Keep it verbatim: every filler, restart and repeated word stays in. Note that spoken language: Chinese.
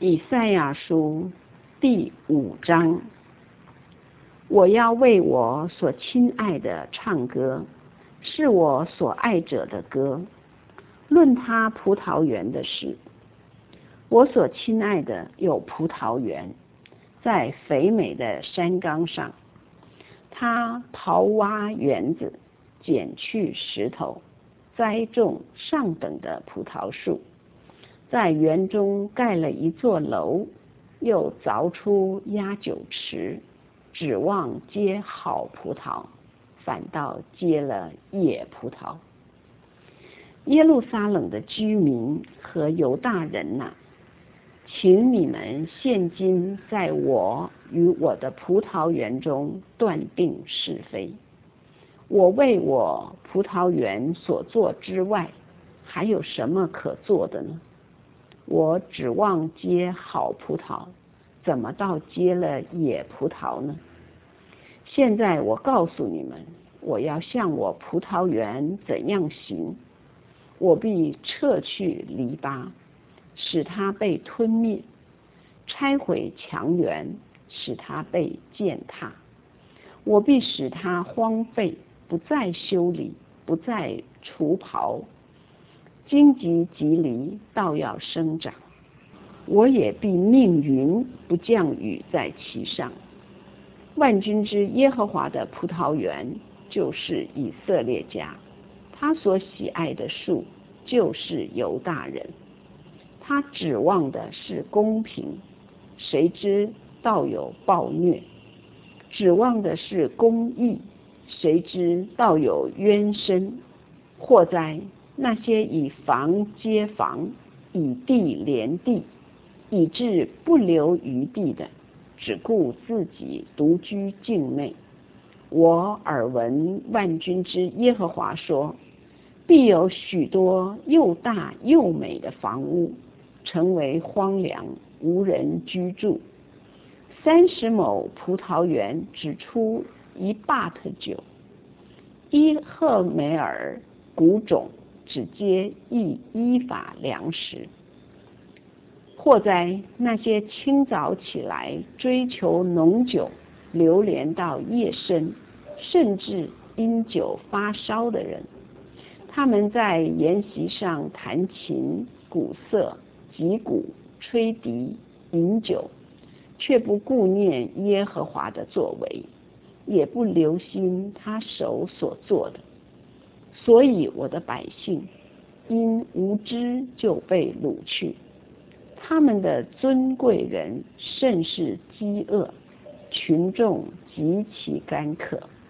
以赛亚书第五章，我要为我所亲爱的唱歌，是我所爱者的歌。论他葡萄园的事，我所亲爱的有葡萄园，在肥美的山冈上。他刨挖园子，捡去石头，栽种上等的葡萄树，在园中盖了一座楼，又凿出压酒池，指望结好葡萄，反倒结了野葡萄。耶路撒冷的居民和犹大人哪，请你们现今在我与我的葡萄园中断定是非。我为我葡萄园所做之外，还有什么可做的呢？我指望结好葡萄，怎么倒结了野葡萄呢？现在我告诉你们，我要向我葡萄园怎样行。我必撤去篱笆，使它被吞灭；拆毁墙垣，使它被践踏。我必使它荒废，不再修理，不再除刨。荆棘棘藜倒要生长，我也必命云不降雨在其上。万军之耶和华的葡萄园就是以色列家，他所喜爱的树就是犹大人。他指望的是公平，谁知道有暴虐；指望的是公义，谁知道有冤声。祸哉，那些以房接房，以地连地，以致不留余地的，只顾自己独居境内。我耳闻万军之耶和华说，必有许多又大又美的房屋，成为荒凉，无人居住。三十亩葡萄园只出一巴特酒，伊赫梅尔谷种只结一伊法粮食。祸哉，那些清早起来追求浓酒，流连到夜深，甚至因酒发烧的人。他们在筵席上弹琴、鼓瑟、击鼓、吹笛、饮酒，却不顾念耶和华的作为，也不留心他手所做的。所以我的百姓因无知就被掳去，他们的尊贵人甚是饥饿，群众极其干渴。